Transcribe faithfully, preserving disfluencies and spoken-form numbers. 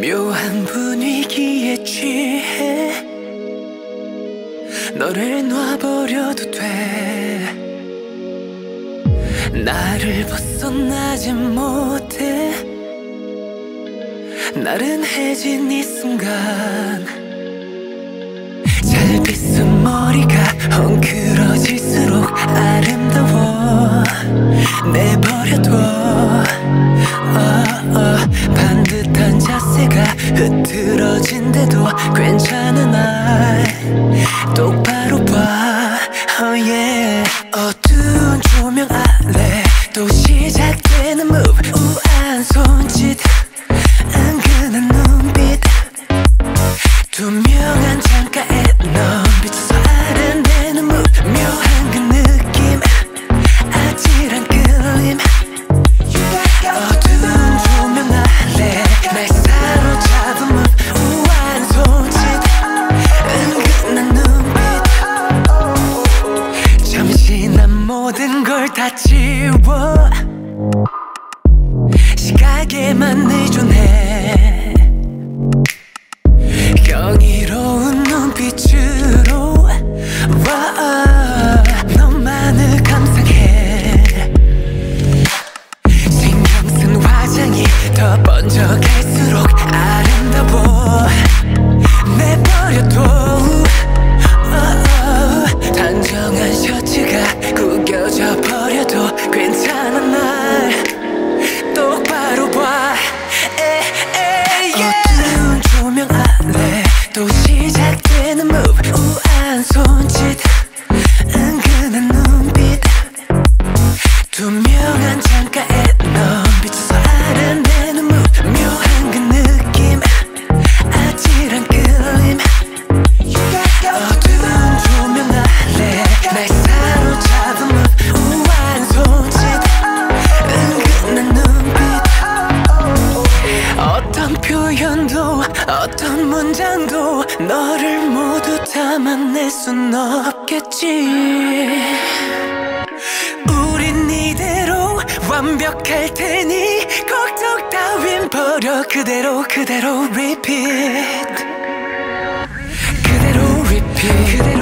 묘한 분위기에 취해 너를 놔버려도 돼. 나를 벗어나지 못해. 나른해진 이 순간 잘 빗은 머리가 헝클어질수록 아름다워. 내버려둬. oh, oh. 반듯한 자세가 흐트러진데도 괜찮은 날 똑바로 봐. oh, yeah. 어두운 조명 아래 또 시작되는 move. 우아한 손짓 은근한 눈빛 투명한 창가에 넌 비춰서 아른대는 move. 묘한 그 느낌 아찔한 끌림. 어두운 조명 아래 날 사로잡은 move. 우아한 손짓 은근한 눈빛 잠시 난 모든 걸 다 지워 시각에만 의존해. 경이로운 눈빛으로 와, 너만을 감상해. 신경 쓴 화장이 더 번져갈수록 아름다워. 내버려둬. 단정한 셔츠가 구겨져 버려도 괜찮은 날 똑바로 봐. 에이, yeah. 어두운 조명 아래 또 시작되는 move. 우아한 손짓 은근한 눈빛 투명한 창가에 넌 비춰서 아른대는 move. 묘한 그 느낌 아찔한 끌림. 어두운 조명 아래 날 사로잡은 move. 우아한 손짓 은근한 눈빛 어떤 표현도 어떤 문장도 너를 모두 담아낼 순 없겠지. 우린 이대로 완벽할 테니 걱정 따윈 버려. 그대로 그대로 repeat. 그대로 repeat. 그대로